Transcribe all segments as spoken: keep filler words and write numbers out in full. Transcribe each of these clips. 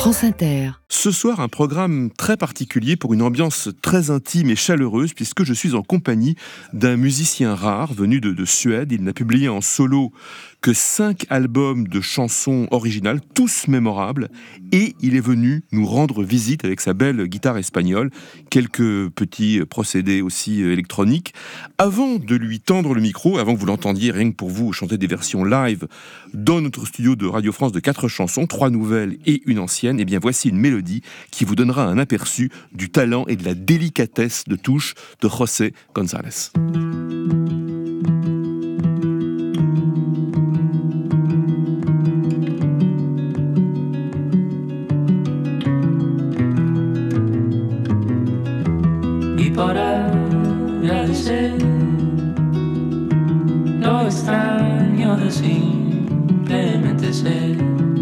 France Inter. Ce soir, un programme très particulier pour une ambiance très intime et chaleureuse puisque je suis en compagnie d'un musicien rare venu de, de Suède. Il n'a publié en solo que cinq albums de chansons originales, tous mémorables, et il est venu nous rendre visite avec sa belle guitare espagnole, quelques petits procédés aussi électroniques. Avant de lui tendre le micro, avant que vous l'entendiez rien que pour vous chanter des versions live dans notre studio de Radio France de quatre chansons, trois nouvelles et une ancienne, eh bien voici une mélodie qui vous donnera un aperçu du talent et de la délicatesse de touche de José González. Para agradecer lo extraño de simplemente ser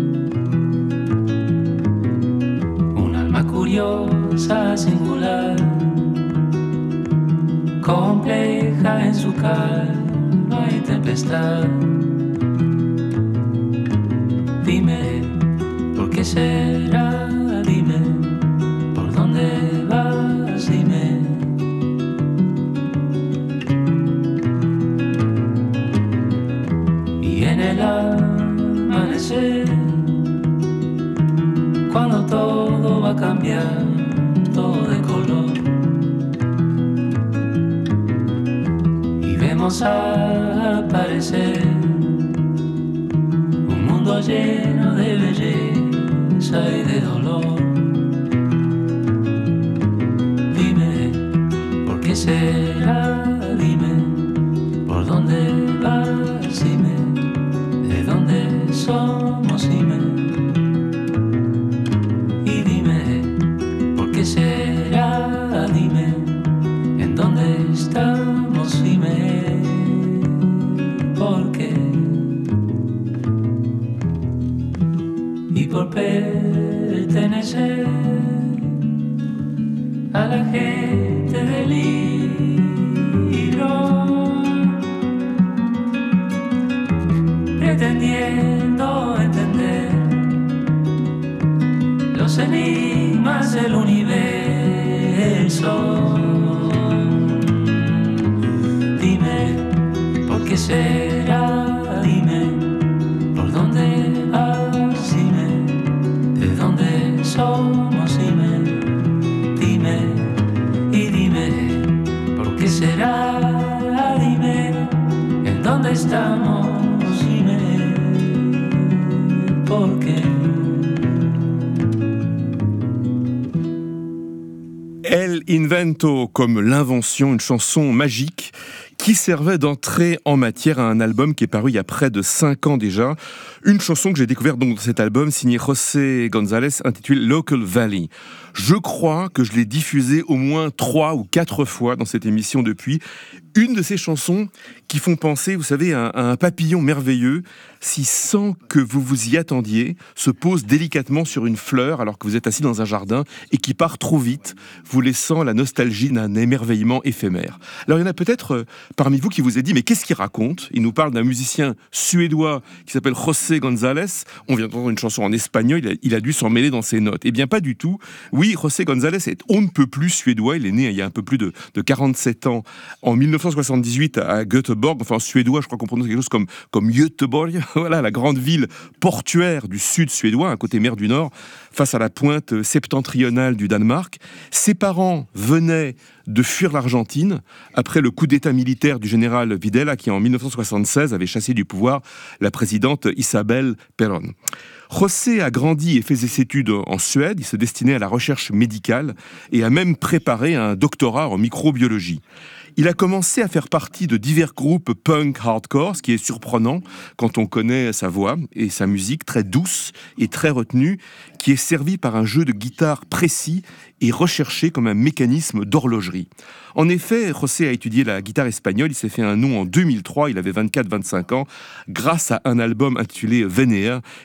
un alma curiosa, singular, compleja en su calma y tempestad. Dime, ¿por qué será? Dime, ¿por dónde vas? Dime. En el amanecer, cuando todo va cambiando de color y vemos aparecer un mundo lleno de belleza y de dolor. Dime, ¿por qué será? Dime, ¿por dónde vas? Dime, ¿de dónde somos? Dime, y dime, ¿por qué será? Dime, ¿en dónde estamos? Dime, ¿por qué? Y por pertenecer a la gente del libro, pretendiendo entender los enigmas del universo. Dime, ¿por qué será? Dime, ¿por dónde vas? Dime, ¿de dónde somos? Dime, dime, y dime, ¿por qué será? Dime, ¿en dónde estamos? El Invento, comme l'invention, une chanson magique qui servait d'entrée en matière à un album qui est paru il y a près de cinq ans déjà. Une chanson que j'ai découverte donc dans cet album, signée José González, intitulée Local Valley. Je crois que je l'ai diffusée au moins trois ou quatre fois dans cette émission depuis. Une de ces chansons qui font penser, vous savez, à un papillon merveilleux, si sans que vous vous y attendiez, se pose délicatement sur une fleur alors que vous êtes assis dans un jardin et qui part trop vite, vous laissant la nostalgie d'un émerveillement éphémère. Alors il y en a peut-être euh, parmi vous qui vous êtes dit, mais qu'est-ce qu'il raconte ? Il nous parle d'un musicien suédois qui s'appelle José González. On vient d'entendre une chanson en espagnol, il a, il a dû s'en mêler dans ses notes. Eh bien pas du tout. Oui, José González est on ne peut plus suédois. Il est né il y a un peu plus de, de quarante-sept ans, en dix-neuf cent soixante-dix-huit à Göteborg. Enfin en suédois, je crois qu'on prononce quelque chose comme, comme Göteborg. Voilà, la grande ville portuaire du sud suédois, à côté mer du Nord, face à la pointe septentrionale du Danemark. Ses parents venaient de fuir l'Argentine après le coup d'état militaire du général Videla qui en dix-neuf cent soixante-seize avait chassé du pouvoir la présidente Isabel Perón. José a grandi et fait ses études en Suède, il se destinait à la recherche médicale et a même préparé un doctorat en microbiologie. Il a commencé à faire partie de divers groupes punk hardcore, ce qui est surprenant quand on connaît sa voix et sa musique très douce et très retenue, qui est servie par un jeu de guitare précis et recherché comme un mécanisme d'horlogerie. En effet, José a étudié la guitare espagnole, il s'est fait un nom en deux mille trois, il avait vingt-quatre vingt-cinq ans, grâce à un album intitulé Venea, qui a obtenu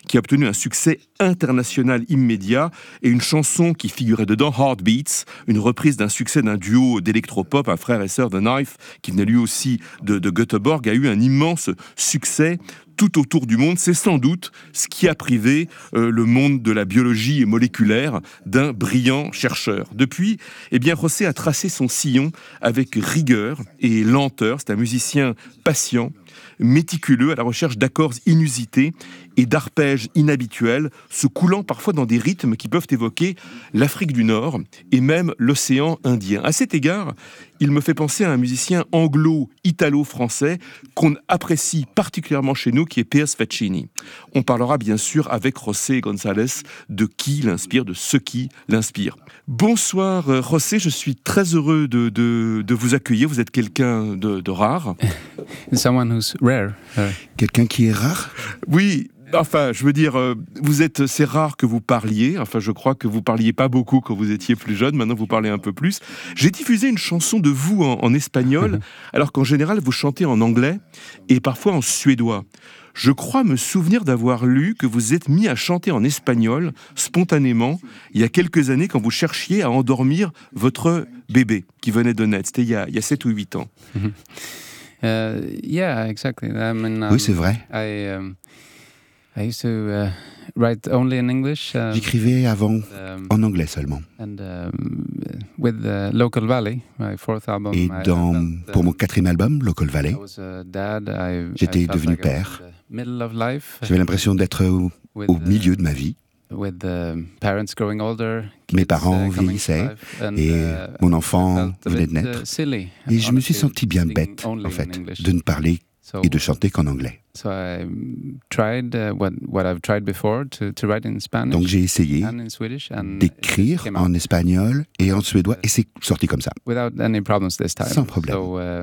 un succès international immédiat et une chanson qui figurait dedans, Heartbeats, une reprise d'un succès d'un duo d'électropop, un frère et sœur The Knife, qui venait lui aussi de, de Göteborg, a eu un immense succès tout autour du monde. C'est sans doute ce qui a privé euh, le monde de la biologie moléculaire d'un brillant chercheur. Depuis, eh bien, José a tracé son sillon avec rigueur et lenteur. C'est un musicien patient, méticuleux, à la recherche d'accords inusités et d'arpèges inhabituels, se coulant parfois dans des rythmes qui peuvent évoquer l'Afrique du Nord et même l'océan Indien. À cet égard, il me fait penser à un musicien anglo-italo-français qu'on apprécie particulièrement chez nous, qui est Piers Faccini. On parlera bien sûr avec José González de qui l'inspire, de ce qui l'inspire. Bonsoir José, je suis très heureux de, de, de vous accueillir. Vous êtes quelqu'un de, de rare. Someone who's rare. Uh... Quelqu'un qui est rare ? Oui. Enfin, je veux dire, euh, vous êtes, c'est rare que vous parliez. Enfin, je crois que vous parliez pas beaucoup quand vous étiez plus jeune. Maintenant, vous parlez un peu plus. J'ai diffusé une chanson de vous en, en espagnol, alors qu'en général, vous chantez en anglais et parfois en suédois. Je crois me souvenir d'avoir lu que vous êtes mis à chanter en espagnol spontanément il y a quelques années quand vous cherchiez à endormir votre bébé qui venait de naître. C'était il y a, il y a sept ou huit ans. Uh, yeah, exactly. I mean, um, oui, c'est vrai. I, um, I used to uh, write only in English. Um, J'écrivais avant um, en anglais seulement. And um, with uh, Local Valley, my fourth album. Et dans, I, I, pour mon quatrième album, Local Valley, I was a dad, I, j'étais I devenu like père. J'avais l'impression d'être au, au milieu de ma vie. With the parents growing older, mes parents vieillissaient et mon enfant venait de naître. Et je me suis senti bien bête, en fait, de ne parler et de chanter qu'en anglais. Donc j'ai essayé d'écrire en espagnol et en suédois et c'est sorti comme ça, sans problème.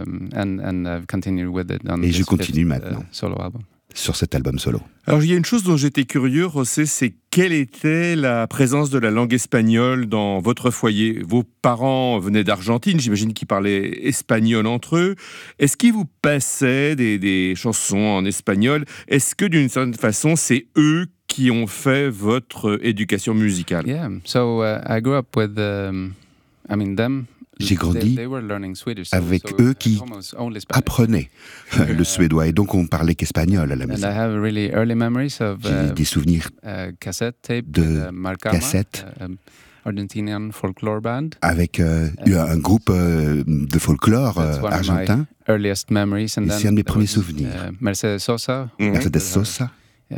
Et je continue maintenant sur cet album solo. Alors, il y a une chose dont j'étais curieux, José, c'est quelle était la présence de la langue espagnole dans votre foyer ? Vos parents venaient d'Argentine, j'imagine qu'ils parlaient espagnol entre eux. Est-ce qu'ils vous passaient des, des chansons en espagnol ? Est-ce que, d'une certaine façon, c'est eux qui ont fait votre éducation musicale ? Yeah, so uh, I grew up with, um, I mean, them. J'ai grandi avec eux qui apprenaient le suédois et donc on parlait qu'espagnol à la maison. J'ai des souvenirs de cassettes avec euh, un groupe euh, de folklore euh, argentin. Et c'est un de mes premiers souvenirs. Mercedes Sosa, Mercedes Sosa,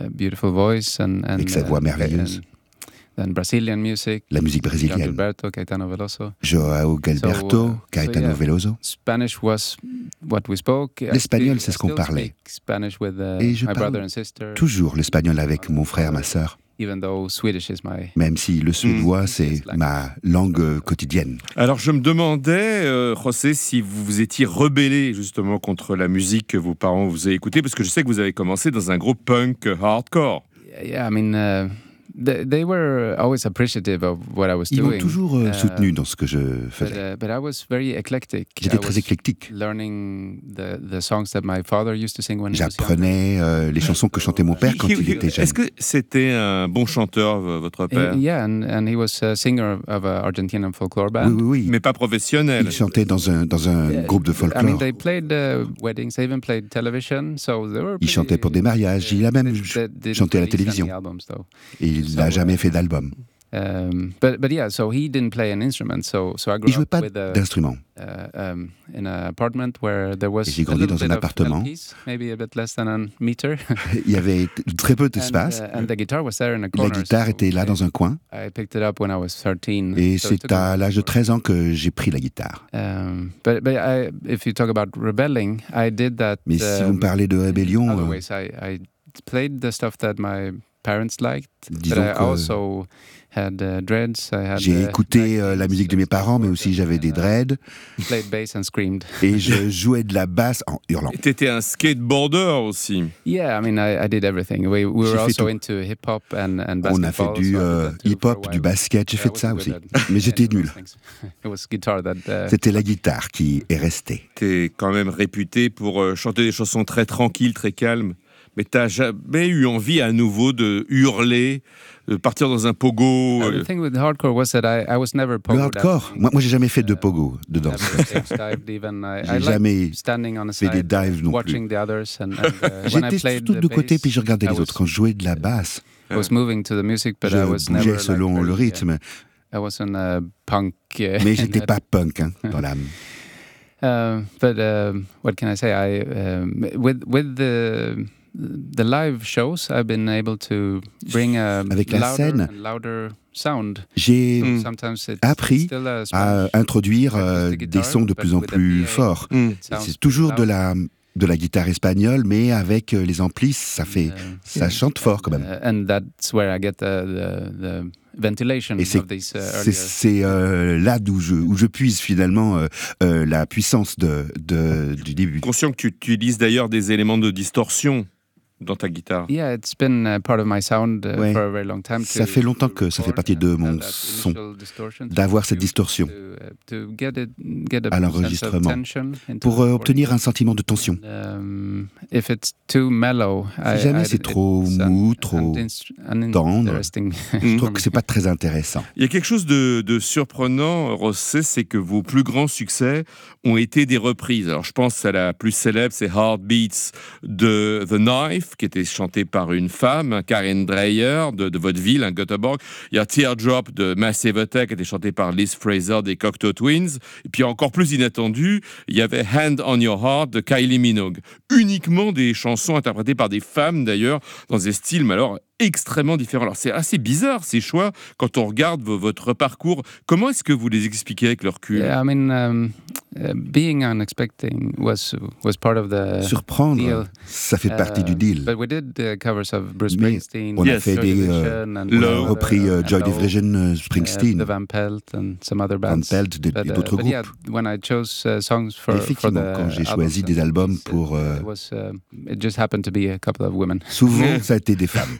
avec sa voix merveilleuse. Then Brazilian music, la musique brésilienne. Gilberto, Caetano Veloso. Joao Gilberto, so, uh, Caetano so yeah, Veloso. Spanish was what we spoke. L'espagnol, c'est ce qu'on parlait. With, uh, Et je my parle and sister. toujours l'espagnol avec mon frère, ma sœur. Even though Swedish is my... Même si le suédois, mm. c'est like... ma langue quotidienne. Alors, je me demandais, euh, José, si vous vous étiez rebellé justement contre la musique que vos parents vous avaient écoutée, parce que je sais que vous avez commencé dans un groupe punk hardcore. Yeah, yeah I mean... Uh... They were always appreciative of what I was Ils doing. m'ont toujours euh, soutenu dans ce que je faisais. But, uh, but I was very eclectic. J'étais très éclectique. Learning the, the songs that my father used to sing when J'apprenais euh, les chansons que chantait mon père quand il était jeune. Est-ce que c'était un bon chanteur, votre père? Uh, yeah, and, and he was a singer of an Argentinian folklore band. Oui, oui, oui. Mais pas professionnel. Il chantait dans un, dans un yeah, groupe de folklore. I mean, they played uh, weddings, they even played television, so they were pretty, il chantait pour des mariages, il a même they, they chanté à la télévision. Albums, et il n'a so, jamais fait d'album. Um, but but yeah, so he didn't play an instrument, so so I grew il jouait pas up with a, d'instrument. Uh, um, in an apartment where there was et j'ai grandi dans un appartement. Piece, maybe a bit less than a meter. Il y avait très peu d'espace. And, uh, and the guitar was there in a corner, la guitare so était là dans un coin. I picked it up when I was thirteen. Et so c'est à l'âge de treize ans que j'ai pris la guitare. Um, but but I, if you talk about rebelling, I did that. Mais si um, vous me parlez de rébellion, other ways, I, I played the stuff that my parents liked, disons but I also had uh, dreads. I had, j'ai uh, écouté uh, la musique de mes parents, mais aussi j'avais des dreads. Played bass and screamed. Et je jouais de la basse en hurlant. Et t'étais un skateboarder aussi. Yeah, I mean, I, I did everything. We, we were also into hip hop and, and basketball. On a fait du euh, hip hop, du basket. J'ai fait de ça aussi, mais j'étais nul. It was guitar that, uh... C'était la guitare qui est restée. T'es quand même réputé pour euh, chanter des chansons très tranquilles, très calmes. Mais t'as jamais eu envie à nouveau de hurler, de partir dans un pogo? Uh, the thing with hardcore was that I, I was never pogo Le hardcore, moi, moi j'ai jamais fait de pogo de danse. J'ai jamais fait des dives non plus. J'étais surtout de côté puis je regardais les autres. Quand je jouais de la basse, I was moving to the music, but je I was bougeais never selon like le very, rythme. I wasn't a punk. Uh, Mais j'étais pas punk hein, dans l'âme. Uh, but uh, what can I say? I um, with with the the live shows, I've been able to bring a Avec la louder scène, and louder sound. J'ai Mm. Sometimes it's appris still a à Spanish introduire euh, acoustic des guitar, sons de but plus en with a plus P A, forts. Mm. it sounds C'est toujours de loud. la de la guitare espagnole, mais avec euh, les amplis, ça fait, Uh, ça chante fort quand même. uh, and that's where I get the the, the ventilation Et c'est of these uh, c'est- earlier. c'est, euh, là d'où je, où je puise finalement euh, euh, la puissance de, de- du début. Conscient que tu utilises d'ailleurs des éléments de distorsion dans ta guitare. Yeah, it's been uh, part of my sound uh, Ouais. for a very long time. Ça to- fait longtemps to que ça fait record partie de and mon have that son, initial distortion, d'avoir to cette use distorsion to, uh, to get it- get a à sense of l'enregistrement, tension into pour the euh, recording. obtenir un sentiment de tension. Um, if it's too mellow, I- Si jamais I- c'est it- trop it's mou, un- trop un- tendre, uninteresting. Je trouve que c'est pas très intéressant. Il y a quelque chose de, de surprenant, José, c'est que vos plus grands succès ont été des reprises. Alors je pense à la plus célèbre, c'est Heartbeats de The Knife, qui était chanté par une femme, Karin Dreyer, de, de votre ville, hein, Göteborg. Il y a Teardrop de Massive Attack, qui était chanté par Liz Fraser des Cocteau Twins. Et puis encore plus inattendu, il y avait Hand on Your Heart de Kylie Minogue. Uniquement des chansons interprétées par des femmes, d'ailleurs, dans des styles, mais alors extrêmement différents. Alors c'est assez bizarre ces choix quand on regarde v- votre parcours. Comment est-ce que vous les expliquez avec le recul? Yeah, I mean, um, uh, being unexpected was was part of the Surprendre, deal. ça fait partie du Uh, deal. But we did uh, covers of Bruce Mais Springsteen, on a Yes. fait Joy des, Division, euh, and on a Low. repris euh, and Joy Low, Division, euh, uh, Springsteen, The Van Pelt and some other Van bands. Pelt de- But, et uh, d'autres but yeah, groupes. when I chose uh, songs for, Et for effectivement, the quand j'ai albums, choisi des albums it pour, euh, was, uh, it just happened to be a couple of women. souvent ça a été des femmes.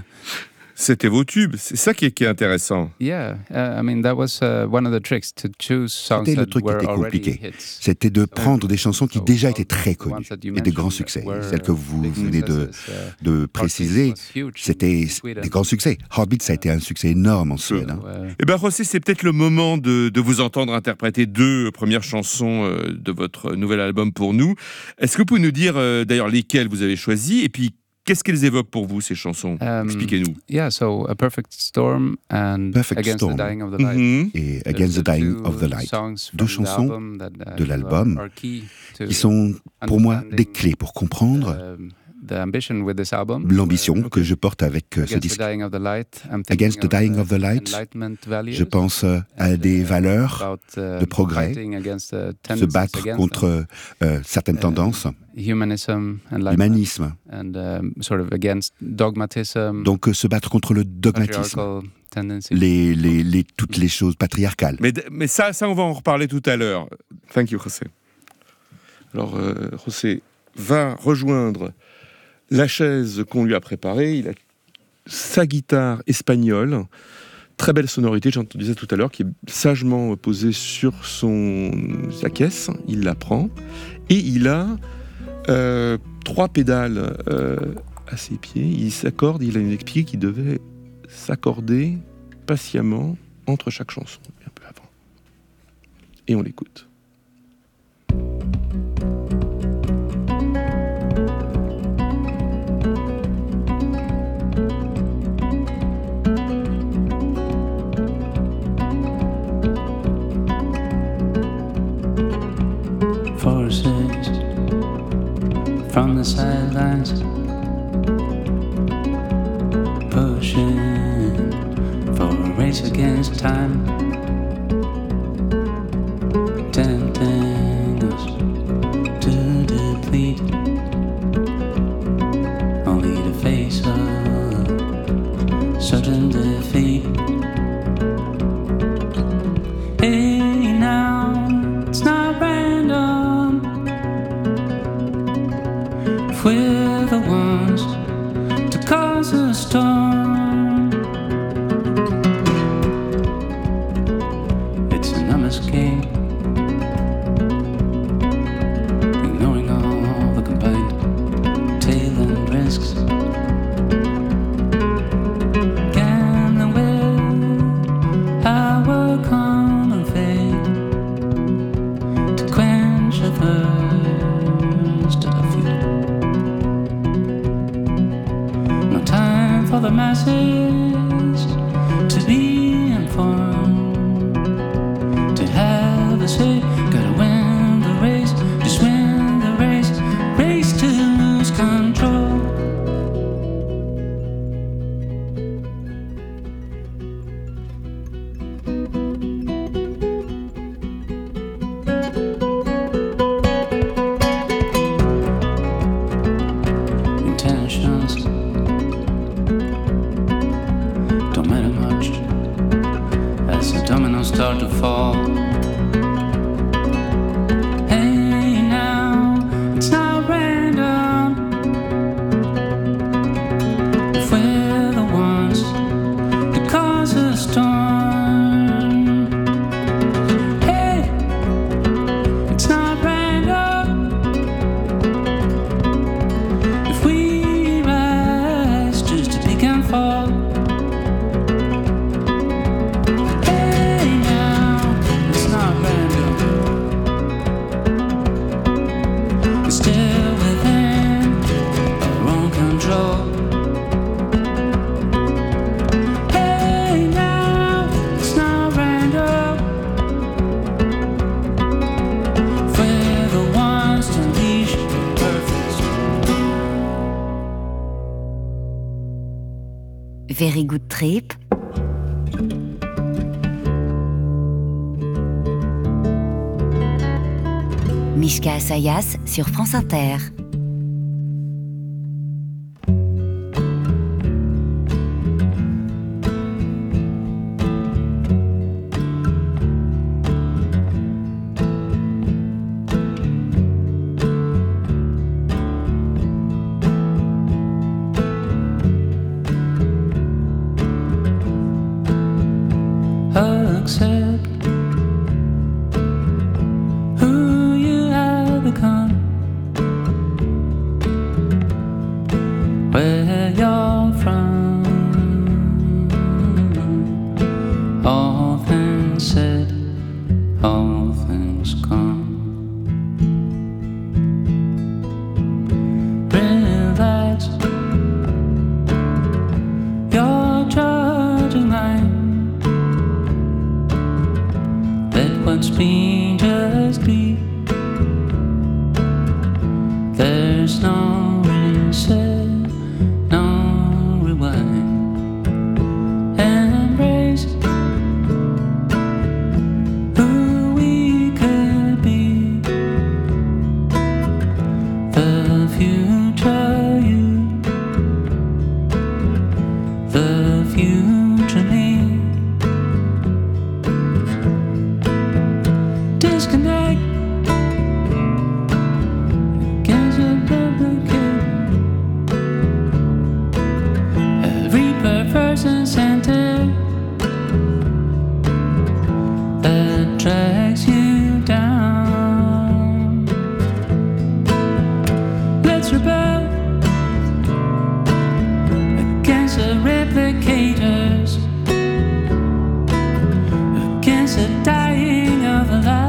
C'était vos tubes, c'est ça qui est, qui est intéressant. Yeah, uh, I mean that was uh, one of the tricks to choose songs C'était le that truc qui were était already compliqué. hits. C'était de prendre des chansons qui So, déjà all étaient très the ones connues that you et de grands mentioned succès. were, Celles que vous big venez de, successes, uh, de Heartbeats préciser, was huge c'était in Sweden. des grands succès. Heartbeat, ça a été un succès énorme en Suède. hein. So, uh, Eh bien, José, c'est peut-être le moment de, de vous entendre interpréter deux premières chansons euh, de votre nouvel album pour nous. Est-ce que vous pouvez nous dire euh, d'ailleurs lesquelles vous avez choisies et puis qu'est-ce qu'elles évoquent pour vous, ces chansons? Um, Expliquez-nous. Yeah, so A Perfect Storm and Perfect Against Storm. the Dying of the Light. Mhm. Et The- Against the the Dying two of the Light, songs deux from the chansons album that, uh, de l'album are key to qui sont pour moi des understanding, clés pour comprendre um, the ambition with this album. l'ambition Uh, que je porte avec euh, ce Against the disque. Dying of the Light, I'm Against thinking the Dying of, of the Light, enlightenment values, Je pense euh, à and, des uh, valeurs, about, uh, de progrès, fighting against the se tendencies battre against contre euh, certaines Euh, tendances, them. Humanism, enlightenment, l'humanisme, and um, sort of against dogmatism, donc euh, se battre contre le dogmatisme, patriarchal tendencies. les, les, les, toutes les choses patriarcales. Mais, mais ça, ça, on va en reparler tout à l'heure. Thank you, José. Alors, euh, José va rejoindre la chaise qu'on lui a préparée. Il a sa guitare espagnole, très belle sonorité, j'en disais tout à l'heure, qui est sagement posée sur son, sa caisse. Il la prend et il a euh, trois pédales euh, à ses pieds. Il s'accorde, il a expliqué qu'il devait s'accorder patiemment entre chaque chanson, un peu avant. Et on l'écoute. Forces from the sidelines, pushing for a race against time, tempting us to deplete, only to face a certain defeat. Hey, now it's not random if we're the ones to cause a storm. start to fall. Hey now, it's not random if we're the ones to cause a storm. Hey, it's not random if we rise just to peak and fall. Very Good Trip. Mishka Asayas sur France Inter. Accept who you have become, where you're from. All things said, all things gone. Relax, you're judging mine. What's been just be. There's no reset, no rewind. Embrace who we could be. The future you, the future me. Disconnect against a duplicate. Every perverse incentive that drags you down. Let's rebel against the replicators, against the dying of the light.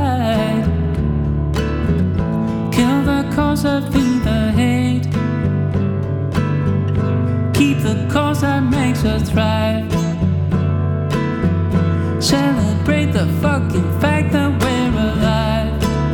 Kill the cause of the hate. Keep the cause that makes us thrive. Celebrate the fucking fact that we're alive.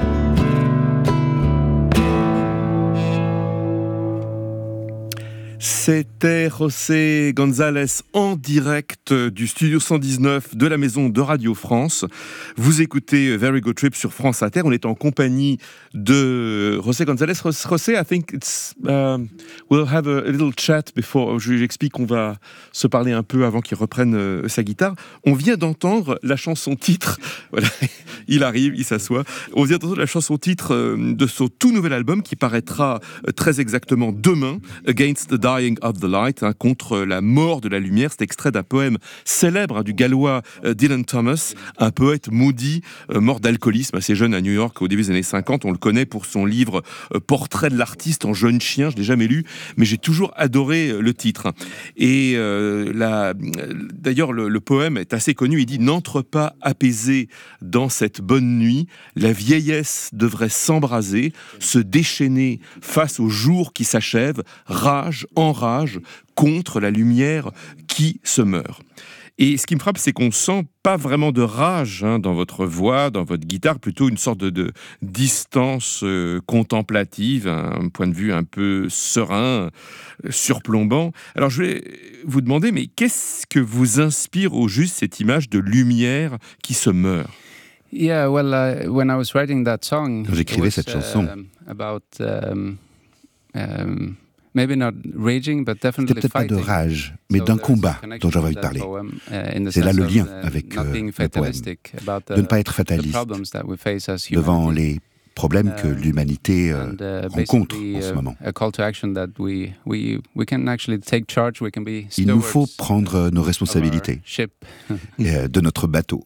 C'était José González en direct du studio cent dix-neuf de la maison de Radio France. Vous écoutez Very Good Trip sur France Inter. On est en compagnie de José González. José, I think it's um, we'll have a, a little chat before. J'explique qu'on va se parler un peu avant qu'il reprenne euh, sa guitare. On vient d'entendre la chanson titre. Voilà, il arrive, il s'assoit. On vient d'entendre la chanson titre euh, de son tout nouvel album qui paraîtra euh, très exactement demain, Against the Dying of the Light, hein, contre la mort de la lumière. C'est extrait d'un poème célèbre hein, du gallois euh, Dylan Thomas, un poète maudit, euh, mort d'alcoolisme assez jeune à New York au début des années cinquante. On le connaît pour son livre euh, Portrait de l'artiste en jeune chien. Je l'ai jamais lu, mais j'ai toujours adoré euh, le titre. Et euh, la, d'ailleurs, le, le poème est assez connu. Il dit « N'entre pas apaisé dans cette bonne nuit, la vieillesse devrait s'embraser, se déchaîner face au jour qui s'achève, rage en rage contre la lumière qui se meurt ». Et ce qui me frappe, c'est qu'on sent pas vraiment de rage hein, dans votre voix, dans votre guitare, plutôt une sorte de, de distance euh, contemplative, un point de vue un peu serein, euh, surplombant. Alors je vais vous demander, mais qu'est-ce que vous inspire au juste cette image de lumière qui se meurt ? Yeah, well, uh, when I was writing that song, Quand j'écrivais cette chanson, uh, about um, um, maybe not raging, but definitely C'était peut-être pas de rage, mais d'un combat dont j'avais envie de parler. C'est là le lien avec euh, le poème, de ne pas être fataliste devant les problèmes que l'humanité euh, rencontre en ce moment. Il nous faut prendre nos responsabilités euh, de notre bateau.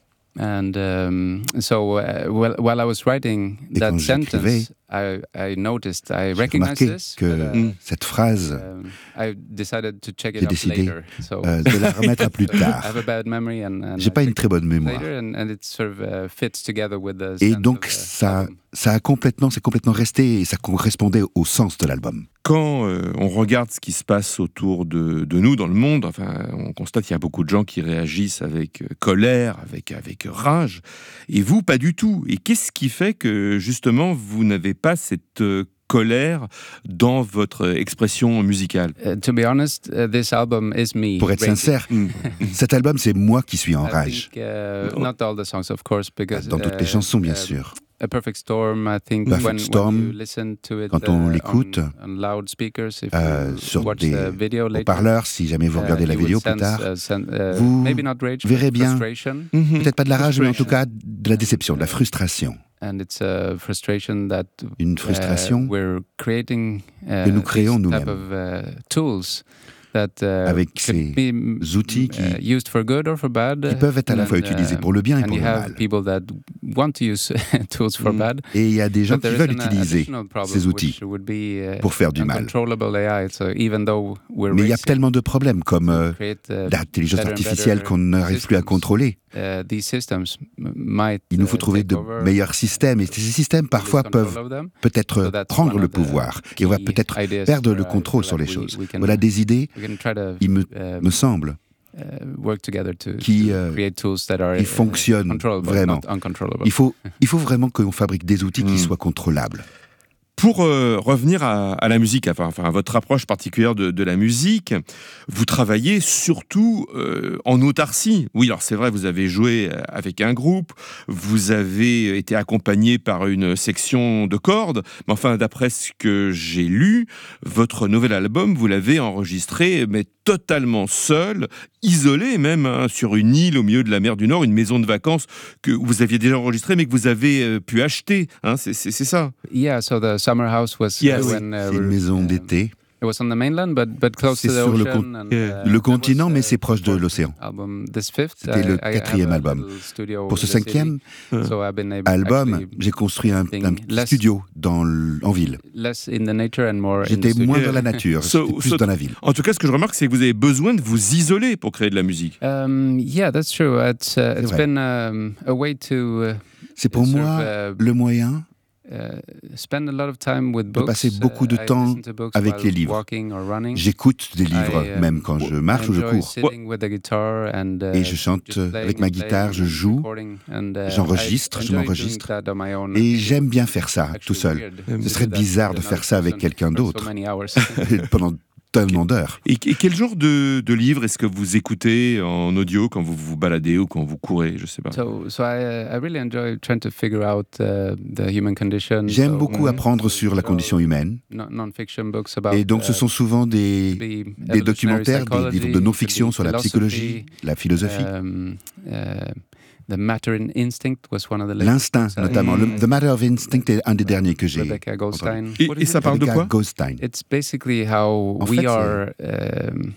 And um, so uh, while, while I was writing that sentence, I, I noticed, I recognized this. Que but, uh, cette phrase, um, I decided to check it j'ai out décidé later. So euh, de la remettre à plus tard. I have a bad memory and, and j'ai pas une très bonne mémoire. And, and it sort of, uh, fits together with the et sense donc of, uh, ça, album. ça a complètement, c'est complètement resté et ça correspondait au sens de l'album. Quand euh, on regarde ce qui se passe autour de, de nous dans le monde, enfin, on constate qu'il y a beaucoup de gens qui réagissent avec euh, colère, avec, avec rage, et vous, pas du tout. Et qu'est-ce qui fait que, justement, vous n'avez pas cette euh, colère dans votre expression musicale? Uh, to be honest, uh, this album is me. Pour être sincère, cet album, c'est moi qui suis en rage. I think, uh, not all the songs, of course, because, dans toutes les chansons, bien sûr. A Perfect Storm, I think, Perfect when, Storm, when you listen to it, quand on uh, l'écoute, on, on loudspeakers, if euh, you sur watch des the video later, haut-parleurs, si jamais vous regardez uh, la vidéo plus sense, tard, uh, sen, uh, vous maybe not rage, verrez bien, mm-hmm. peut-être pas de la rage, mais en tout cas de la déception, de la frustration. And it's a frustration that, Une frustration uh, we're creating, uh, que nous créons nous-mêmes. type of, uh, tools that, uh, avec ces be, outils qui, uh, used for good or for bad, qui peuvent être à la fois and, utilisés uh, pour le bien et and pour you le have mal. people that want to use tools for Mm. bad. Et il y a des gens But qui there veulent is an utiliser additional problem ces outils which would be, uh, pour faire du mal. uncontrollable A I. So even though we're Mais il y a racing tellement de problèmes comme euh, create, uh, l'intelligence better and artificielle better qu'on n'arrive plus à systems, contrôler. uh, these systems m- might, Il nous faut uh, trouver take de over, meilleurs systèmes et ces systèmes parfois lose control peuvent of them. peut-être So that's prendre one le of the pouvoir et on va key peut-être ideas perdre where le I contrôle feel sur les like we- choses. we can- Voilà des idées, we can try to, il me, uh, me semble, uh, work together to, qui, to euh, create tools that are qui uh, fonctionnent controllable, vraiment. not uncontrollable. Il faut, il faut vraiment qu'on fabrique des outils qui Mm. soient contrôlables. Pour euh, revenir à, à la musique, enfin, enfin à votre approche particulière de, de la musique, vous travaillez surtout euh, en autarcie. Oui, alors c'est vrai, vous avez joué avec un groupe, vous avez été accompagné par une section de cordes, mais enfin d'après ce que j'ai lu, votre nouvel album, vous l'avez enregistré, mais totalement seul, isolé même, hein, sur une île au milieu de la mer du Nord, une maison de vacances que vous aviez déjà enregistrée, mais que vous avez euh, pu acheter. Hein, c'est, c'est, c'est ça. Yeah, so the summer house was Yes. uh, when uh, C'est une maison uh, d'été. It was on the mainland, but but close C'est to the sur le ocean. con- and, Yeah. uh, Le that continent, was, mais uh, c'est proche de fourth l'océan. album, this fifth. C'était I- le I have quatrième a album. little studio Pour ce in the city, cinquième so I've been able album, actually j'ai construit un, un petit less- studio dans l- en ville. less in the nature and more in the J'étais studio. moins dans la nature, So- j'étais plus so- dans la ville. En tout cas, ce que je remarque, c'est que vous avez besoin de vous isoler pour créer de la musique. Um, yeah, that's true. It's uh, it's vrai. been um, a way to uh, C'est pour sort of, moi uh, le moyen uh, spend a lot of time with books. passer beaucoup de Uh, I temps listen to books avec while les livres. walking or running. J'écoute des livres, I, um, même quand je marche ou je enjoy cours. sitting with the guitar and, uh, Et je chante just playing avec ma and guitare, playing je joue, recording, and, uh, j'enregistre, I je enjoy m'enregistre. doing that on my own. Et j'aime bien faire ça, Actually tout seul. weird to Ce serait do that bizarre with de faire another ça avec person quelqu'un for d'autre, so many hours. pendant tellement d'heures. Et, et quel genre de, de livre est-ce que vous écoutez en audio quand vous vous baladez ou quand vous courez, je sais pas. So, so I, uh, I really enjoy trying to figure out uh, the human condition. J'aime So, beaucoup mm, apprendre sur la condition humaine. non- non-fiction books about, Et donc ce uh, sont souvent des, the des evolutionary documentaires, des livres de psychology, non-fiction the sur la psychologie, philosophy, la philosophie, um, uh, The Matter in Instinct was one of the latest l'instinct books I notamment. read. Le- The Matter of Instinct est un des derniers que j'ai. Rebecca Goldstein. Et, What et is ça it? parle de Rebecca quoi? Goldstein. It's basically how En we fait, are um,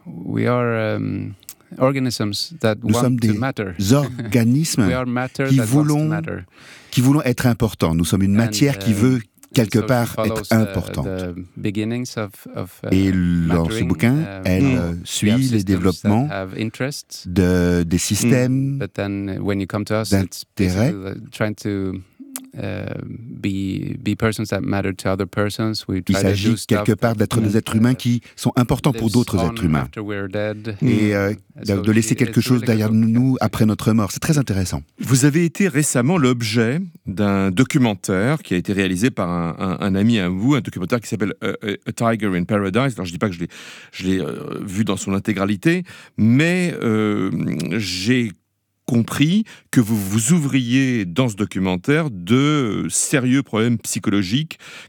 we are um, organisms that Nous want sommes to des matter. organismes We are matter qui that wants to voulons matter. qui voulons être importants. Nous sommes une And, matière qui um, veut quelque So she part follows être the- importante. the beginnings of- of, uh, Et dans ce mattering, bouquin, um, elle Mm. euh, we suit have les systems that développements have interests, de, des systèmes but then when you come to us, it's d'intérêt. basically like trying to uh, be be persons that matter to other persons. We Il try to do s'agit stuff quelque part that, d'être des uh, êtres humains qui sont importants pour lives d'autres on êtres humains. after we're dead. Et euh, de, So de laisser she- quelque it's chose really derrière good book. nous après notre mort. C'est très intéressant. Vous avez été récemment l'objet d'un documentaire qui a été réalisé par un, un- un ami à vous, un documentaire qui s'appelle A, A- A Tiger in Paradise. Alors je dis pas que je l'ai, je l'ai euh, vu dans son intégralité, mais euh, j'ai compris que vous vous ouvriez dans ce documentaire de sérieux problèmes psychologiques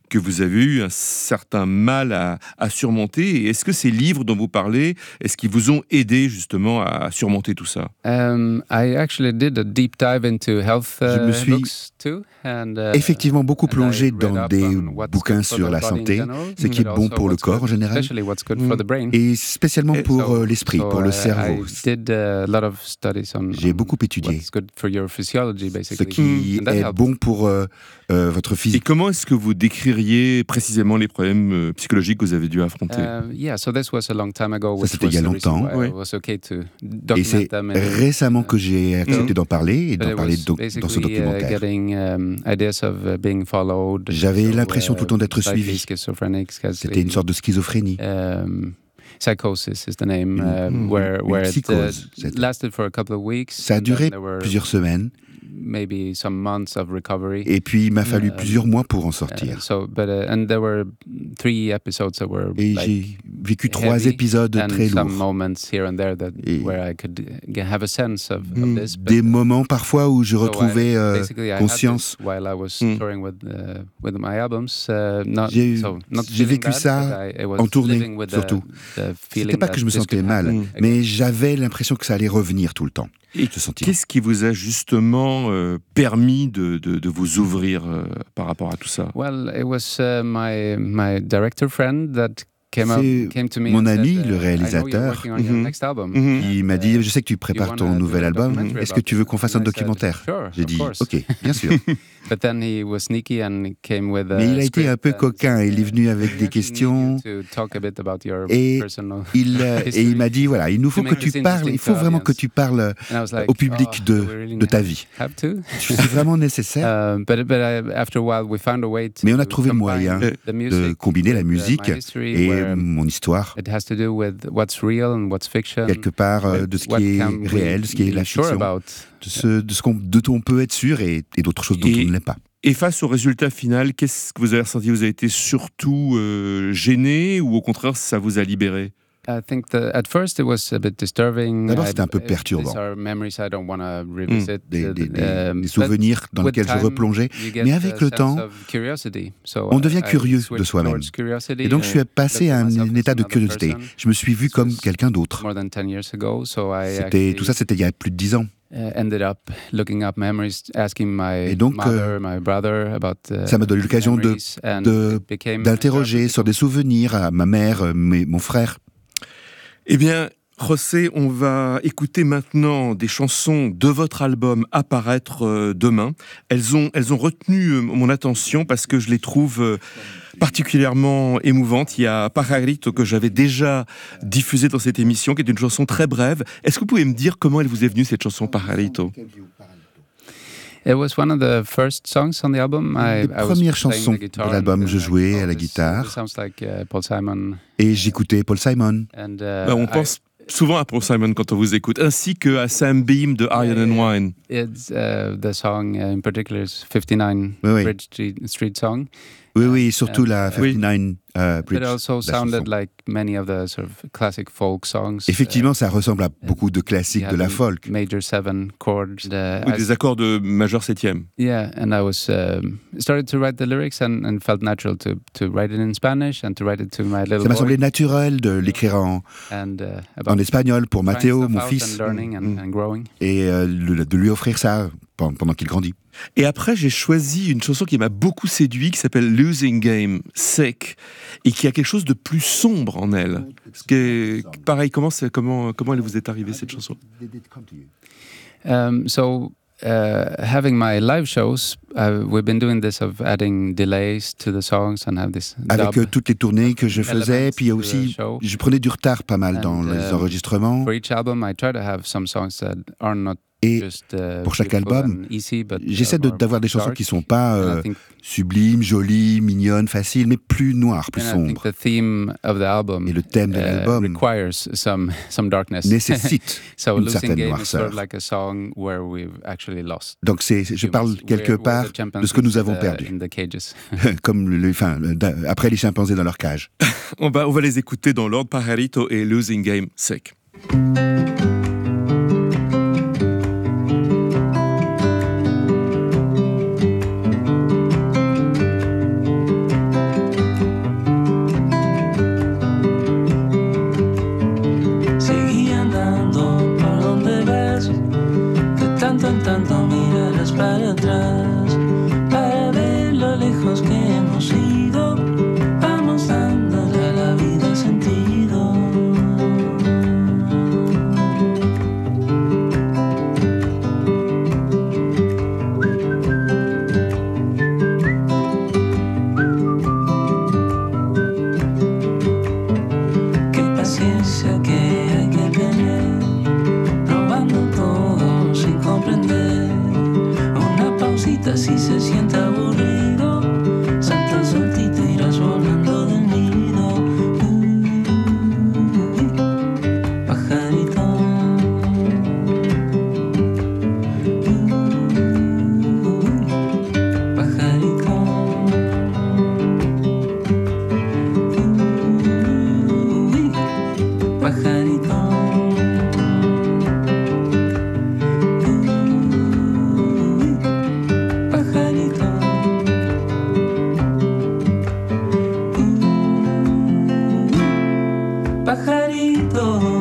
que vous avez eu un certain mal à, à surmonter. Et est-ce que ces livres dont vous parlez, est-ce qu'ils vous ont aidé justement à surmonter tout ça? um, I actually did a deep dive into health uh, Je me suis books too, and, uh, effectivement beaucoup and I plongé read dans up des on what's bouquins good for sur the la body in santé, general, ce qui est but bon also pour le what's corps good- en général, especially what's good for the brain. et spécialement Et pour So- euh, l'esprit, so, pour le uh, cerveau. I did a lot of studies on, J'ai on beaucoup étudié what's good for your physiology, ce basically. qui And that est helped. bon pour euh, euh, votre Et physique. comment est-ce que vous décririez précisément les problèmes euh, psychologiques que vous avez dû affronter? Uh, yeah, so this was a long time ago, Ça, which c'était was il y a the reason longtemps. why Oui. it was okay to Et document c'est them in- récemment que j'ai accepté Mm. d'en parler et But d'en it parler was do- dans ce basically, uh, documentaire. getting, um, ideas of, uh, being followed. J'avais So, l'impression uh, tout le temps d'être slightly suivi. schizophrenic, C'était une sorte de schizophrénie. um, psychosis is the name, Une- uh, mm, where, une where it uh, psychose, c'était. lasted for a couple of weeks. Ça a and then duré there were plusieurs semaines maybe some months of recovery. et puis il m'a fallu Euh, plusieurs mois pour en Uh, sortir. so, but uh, and there were three episodes that were Et like, j'ai vécu trois heavy épisodes and très some lourds. moments here and there that Et- where I could uh, have a sense of, of Mm. this. but- Des moments parfois où je so I- retrouvais euh, basically I had conscience. this while I was Mm. touring with uh, with my albums. Uh, not, J'ai- so not j'ai feeling vécu bad, ça but I- I was en tournée, living with the- surtout. the feeling C'était pas that que je me this sentais could mal, happen Mm. again. mais j'avais l'impression que ça allait revenir tout le temps. Et Ce sentiment. qu'est-ce qui vous a justement euh, permis de, de, de vous ouvrir euh, par rapport à tout ça? Well, it was uh, my my director friend that came up, C'est came to me mon and ami, said, le uh, réalisateur. I know you're working on your Mhm. next album. Mhm. Il m'a dit, je sais que tu prépares You ton wanna nouvel do a album, documentary est-ce que tu veux qu'on fasse un about this? And I documentaire? said, Sure, J'ai of dit, course. ok, bien sûr. But then he was sneaky and he came with a Mais il a été script un peu and coquin, said, il est venu "We avec des actually questions. need you to talk a bit about your Et personal-" Il, euh, et il m'a dit, voilà, il nous faut To que make tu this parles, interesting il faut to vraiment que audience. tu parles And I was like, au public "Oh, de, do we really de ta have- vie. have to?" C'est vraiment nécessaire. Uh, but but I, after a while, we found a way to Mais on a trouvé le combine moyen the de music combiner la with, uh, musique my history, et where mon histoire, it has to do with what's real and what's fiction. quelque part euh, de ce What qui est can we réel, ce qui est be la sure fiction, about? de ce, de ce qu'on, de dont on peut être sûr et, et d'autres choses dont Et- on ne l'est pas. Et face au résultat final, qu'est-ce que vous avez ressenti? Vous avez été surtout euh, gêné ou au contraire ça vous a libéré? I think that at first it was a bit disturbing. D'abord, I- c'était un peu uh, perturbant. These are memories I don't want to revisit. Des, des- des- Um, des but souvenirs dans with lesquels je time, replongeais. you get Mais avec a le sense temps, of curiosity. So on devient I- I curieux de switched soi-même. towards curiosity Et donc, je suis and passé à looked at un, myself as état de another curiosité. person. Je me suis vu This comme was quelqu'un d'autre. More than ten years ago, so I C'était, actually, tout ça, c'était il y a plus de dix ans. uh, ended up looking up memories, asking my Et donc, mother, my brother about uh, ça m'a donné l'occasion de- memories, and de- it became D'interroger sur des souvenirs à ma mère, euh, mes- mon frère. Eh bien, José, on va écouter maintenant des chansons de votre album à paraître euh, demain. Elles ont, elles ont retenu euh, mon attention parce que je les trouve euh, particulièrement émouvantes. Il y a Pajarito que j'avais déjà diffusé dans cette émission, qui est une chanson très brève. Est-ce que vous pouvez me dire comment elle vous est venue, cette chanson Pajarito? It was one of the first songs on the album. I, Les I was premières playing chansons the guitar de l'album, and, je uh, jouais oh, à la this- guitare. this sounds like uh, Paul Simon. Et j'écoutais Paul Simon. And, uh, Bah, on I- pense souvent à Paul Simon quand on vous écoute, ainsi que à Sam Beam de Iron Yeah, and yeah. Wine. It's uh, the song uh, in particular is fifty-nine Oui, oui. Bridge Street, Street Song. Oui, oui, surtout And, la uh, cinquante-neuf euh, Bridge. But it also la sounded chanson. like many of the sort of classic folk songs. Effectivement, ça ressemble à beaucoup de uh, classiques you de had la the folk. Major seven chords. Uh, Ou I- des accords de majeur septième. yeah, and I was um, started to write the lyrics and, and felt natural to to write it in Spanish and to write it to my little Ça m'a boy. semblé naturel de l'écrire en, And uh, about en espagnol pour trying Matteo, stuff mon out fils, and learning and, Mm. and growing. et euh, le- de lui offrir ça pendant, pendant qu'il grandit. Et après, j'ai choisi une chanson qui m'a beaucoup séduit, qui s'appelle Losing Game, Sec, et qui a quelque chose de plus sombre en elle. Ce qui est, pareil, comment, c'est- comment, comment elle vous est arrivée, cette chanson? Um, so, uh, having my live shows, uh, we've been doing this of adding delays to the songs and have this Avec dub euh, toutes les tournées que je faisais, elements puis il y a to the aussi, show. je prenais du retard pas mal And, dans les um, enregistrements. For each album, I try to have some songs that are not Et just uh, pour chaque beautiful album, and easy, but j'essaie uh, de- more d'avoir des chansons dark. qui sont pas And I euh, think, sublimes, jolies, mignonnes, faciles, mais plus noires, plus and I think sombres. the theme of the album Et le thème de uh, l'album requires some some darkness. nécessite So une Losing certaine Game is sort noirceur. of like a song where we've actually lost. Donc c'est, je humans. parle quelque We're- we're part the chimpanzees de ce que nous avons uh, perdu, in the cages. comme le, enfin, d'a- après les chimpanzés dans leur cage. On va, on va les écouter dans l'ordre, Pajarito et Losing Game, Sec. despierta si se siente aburrido, salta soltito, irás volando del nido. Uy, pajarito. Uy, pajarito. Uy, pajarito. Pajarito.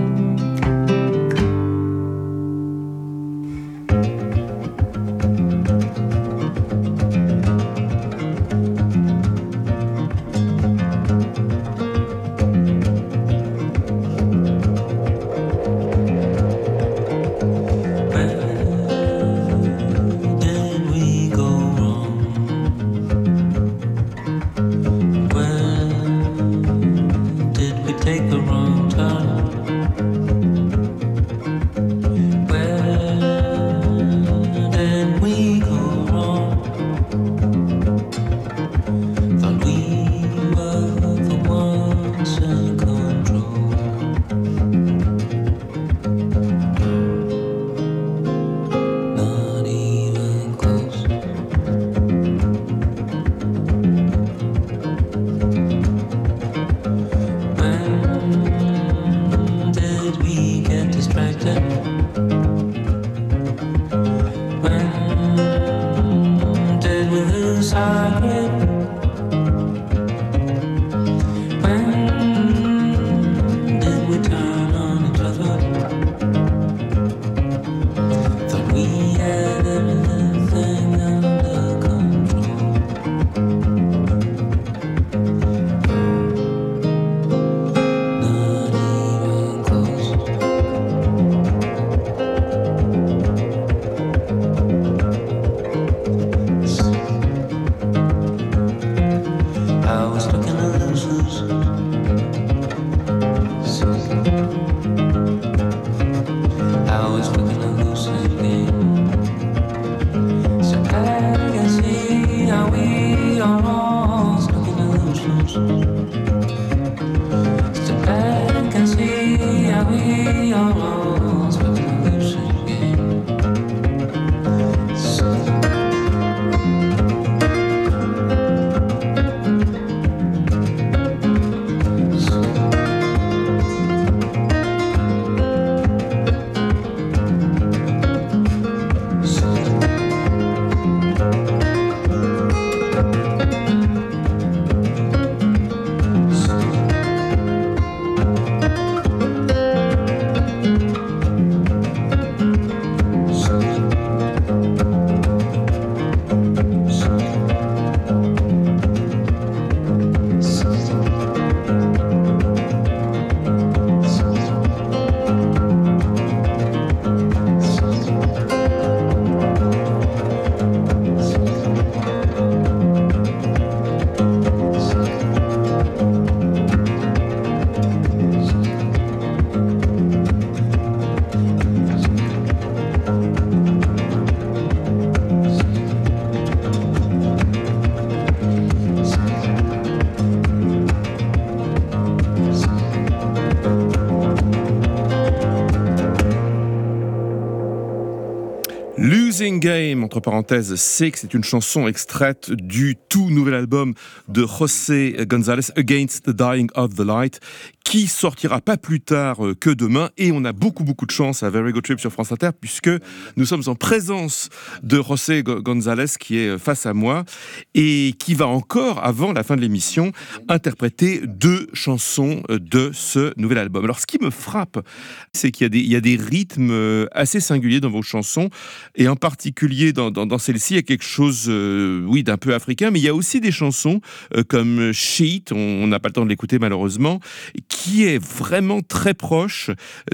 Losing Game, entre parenthèses, c'est que c'est une chanson extraite du tout nouvel album de José González, Against the Dying of the Light, qui sortira pas plus tard que demain. Et on a beaucoup, beaucoup de chance à Very Good Trip sur France Inter, puisque nous sommes en présence de José González, qui est face à moi, et qui va encore, avant la fin de l'émission, interpréter deux chansons de ce nouvel album. Alors, ce qui me frappe, c'est qu'il y a des, il y a des rythmes assez singuliers dans vos chansons, et en particulier dans, dans, dans celle-ci, il y a quelque chose, euh, oui, d'un peu africain, mais il y a aussi des chansons euh, comme Sheet, on n'a pas le temps de l'écouter malheureusement, qui est vraiment très proche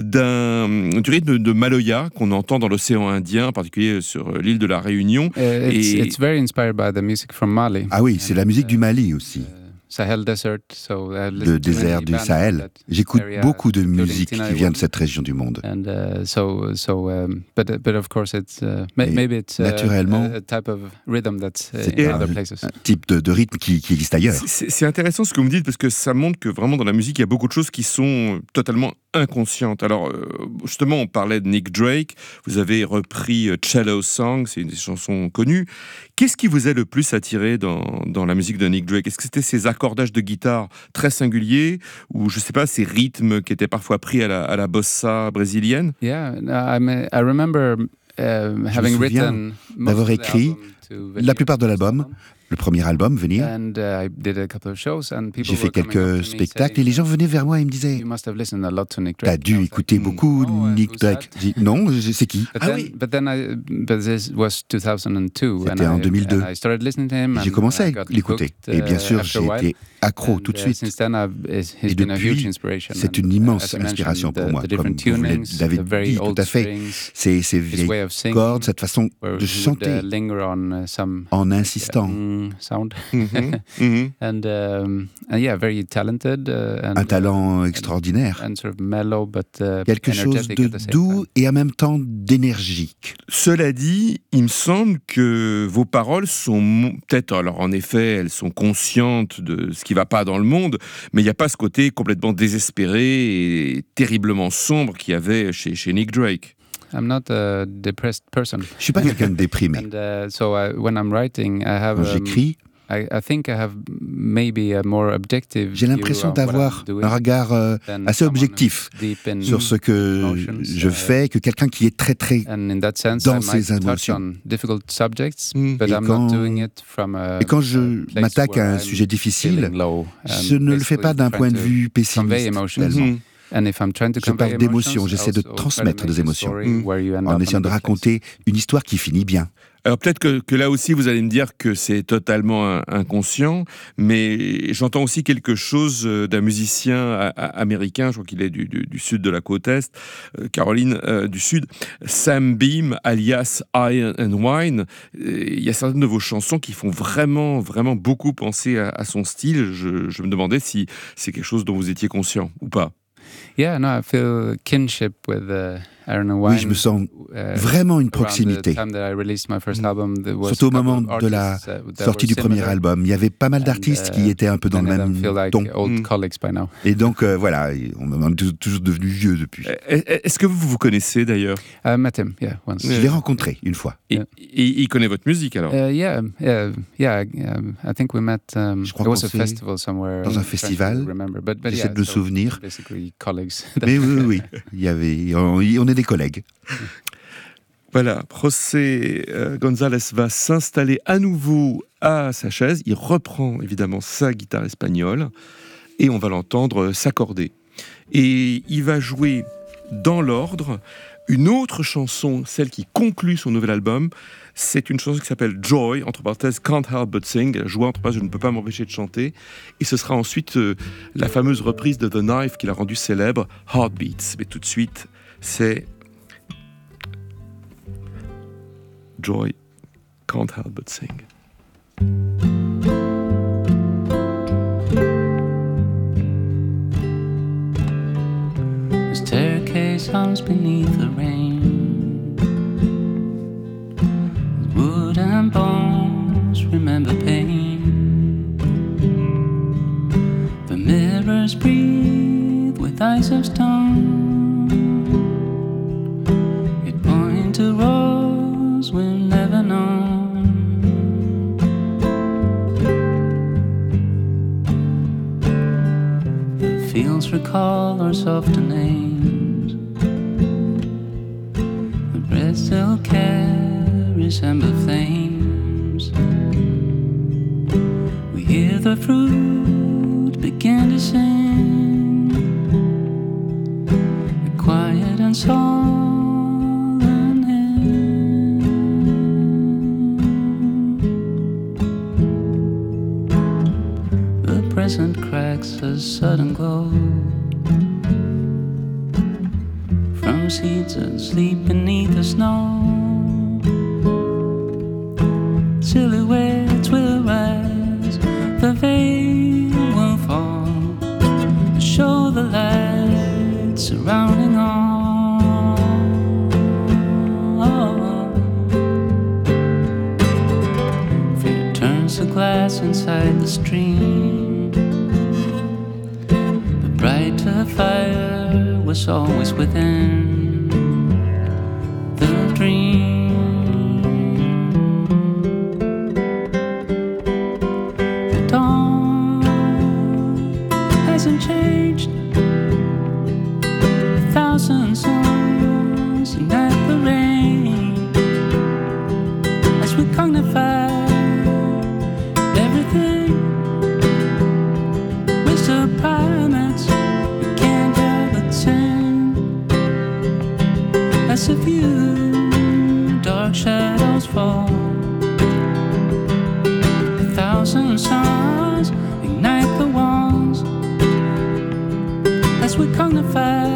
d'un, du rythme de Maloya qu'on entend dans l'océan Indien, en particulier sur l'île de la Réunion. Uh, it's, et... it's very inspired by the music from Mali. Ah oui, c'est la musique du Mali aussi. le désert du Sahel. J'écoute beaucoup de musique qui vient de cette région du monde. Naturellement, c'est un type de, de rythme qui, qui existe ailleurs. C'est, c'est intéressant ce que vous me dites, parce que ça montre que vraiment dans la musique, il y a beaucoup de choses qui sont totalement inconscientes. Alors, justement, on parlait de Nick Drake, vous avez repris Cello Song, c'est une des chansons connues. Qu'est-ce qui vous a le plus attiré dans, dans la musique de Nick Drake? Est-ce que c'était ces accordages de guitare très singuliers, ou je sais pas, ces rythmes qui étaient parfois pris à la, à la bossa brésilienne? Yeah, I, mean, I remember uh, having written d'avoir écrit la plupart de l'album, le premier album, Venir. And, uh, J'ai fait quelques spectacles et les gens venaient vers moi et me disaient « T'as dû écouter beaucoup oh, Nick Drake. » J'ai dit « Non, c'est qui ?» Ah then, oui but then I, but this was two thousand two, C'était en deux mille deux. J'ai commencé à l'écouter. Hooked, et bien sûr, uh, j'ai été accro tout de suite. Et depuis, c'est une immense inspiration pour moi. Comme vous l'avez dit tout à fait, ces, ces vieilles cordes, cette façon de chanter en insistant. Sound. Mm-hmm. Mm-hmm. and, um, and yeah, very talented, uh, and, un talent extraordinaire. And, and sort of mellow, but, uh, quelque chose de doux et en même temps d'énergique. Cela dit, il me semble que vos paroles sont peut-être, alors en effet, elles sont conscientes de ce qui ne va pas dans le monde, mais il n'y a pas ce côté complètement désespéré et terriblement sombre qu'il y avait chez, chez Nick Drake. I'm not a depressed person. Je suis pas quelqu'un de déprimé. And, uh, so I, when I'm writing, I have, Quand j'écris, I, I think I have maybe a more objective. J'ai l'impression d'avoir un regard euh, assez objectif sur ce que je fais, que quelqu'un qui est très très sense, dans ses émotions. Mm. Et, quand, et quand je m'attaque à un sujet difficile, low, je ne le fais pas d'un point de vue pessimiste. Je parle d'émotions, j'essaie de transmettre des émotions mmh. en essayant de raconter une histoire qui finit bien. Alors peut-être que, que là aussi vous allez me dire que c'est totalement inconscient, mais j'entends aussi quelque chose d'un musicien a, a, américain, je crois qu'il est du, du, du sud de la côte Est, euh, Caroline euh, du Sud, Sam Beam, alias Iron and Wine. Il y a certaines de vos chansons qui font vraiment, vraiment beaucoup penser à, à son style. Je, je me demandais si c'est quelque chose dont vous étiez conscient ou pas. Yeah, no, I feel kinship with uh, Iron and Wine. Oui, je me sens vraiment une proximité. Surtout au moment de la sortie du premier album, il y avait pas mal d'artistes qui étaient un peu dans le même ton. Et donc euh, voilà, on est toujours devenus vieux depuis. Est-ce que vous vous connaissez d'ailleurs? I met him, yeah, once. Je l'ai rencontré une fois. Et, et il connaît votre musique alors? Uh, yeah, yeah, yeah. Um, I think we met. Um, je crois qu'on s'est dans un festival. But, but J'essaie yeah, de me so souvenir. Colleagues. Mais oui, oui, il y avait, on, on est des collègues. Voilà, José euh, González va s'installer à nouveau à sa chaise. Il reprend évidemment sa guitare espagnole et on va l'entendre s'accorder. Et il va jouer dans l'ordre une autre chanson, celle qui conclut son nouvel album. C'est une chanson qui s'appelle Joy, entre parenthèses Can't Help But Sing, joie entre parenthèses, je ne peux pas m'empêcher de chanter. Et ce sera ensuite euh, la fameuse reprise de The Knife qui l'a rendue célèbre, Heartbeats. Mais tout de suite, c'est Joy, Can't Help But Sing. The staircase hums beneath the rain. Wood and bones remember pain. The mirrors breathe with eyes of stone. It point to roads we've never known. The fields recall our softer names. The breath still carries amber flames. We hear the fruit begin to sing. A quiet and solemn hymn. The present cracks a sudden glow from seeds asleep beneath the snow. Silhouettes will rise, the veil of glass inside the stream. The brighter fire was always within the dream. The dawn hasn't changed. A thousand songs ignite the rain as we cognify everything. We're still primates, we can't help but sing as a view, dark shadows fall. A thousand suns ignite the walls as we cognify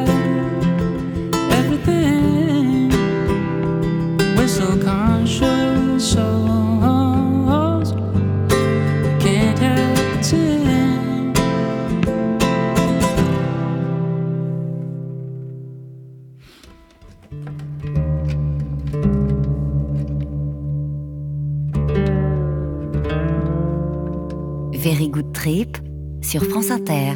everything. We're still conscious souls, can't help but sing. Very Good Trip sur France Inter.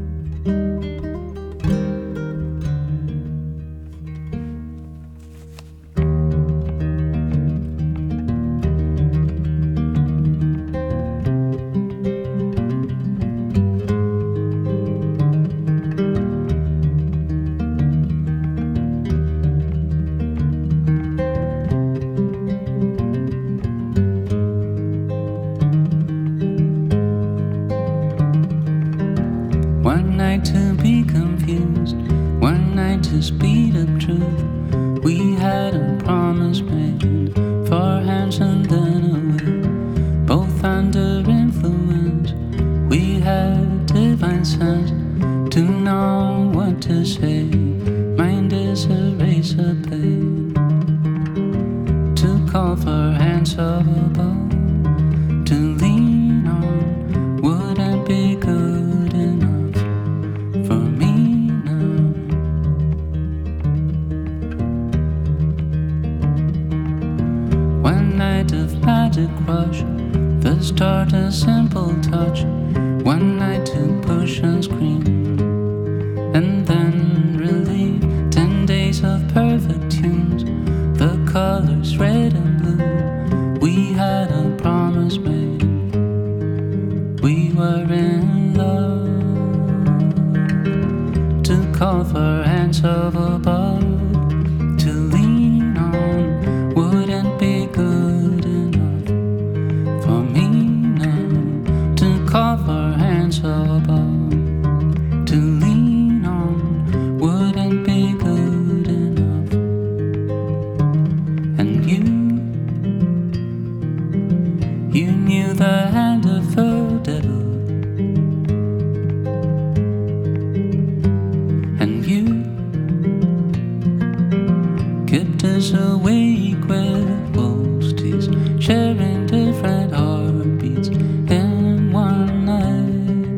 One night to be confused, one night to speed up truth. We had a promise made for hands and then away, both under influence. We had divine sense to know what to say. Mind is a razor blade to call for hands of above, to lean on wouldn't be good enough for me now. One night of magic rush, the start a simple touch. One night to push and scream, and then relief. Ten days of perfect tunes, the colors red and blue. We had a promise made, we were in love, to call for hands of above, to lean on wouldn't be good enough for me now, to call for hands of above, to lean on wouldn't be good enough. And you, you knew the hand of the devil, and you kept us awake with wolves' teeth, sharing different heartbeats in one night,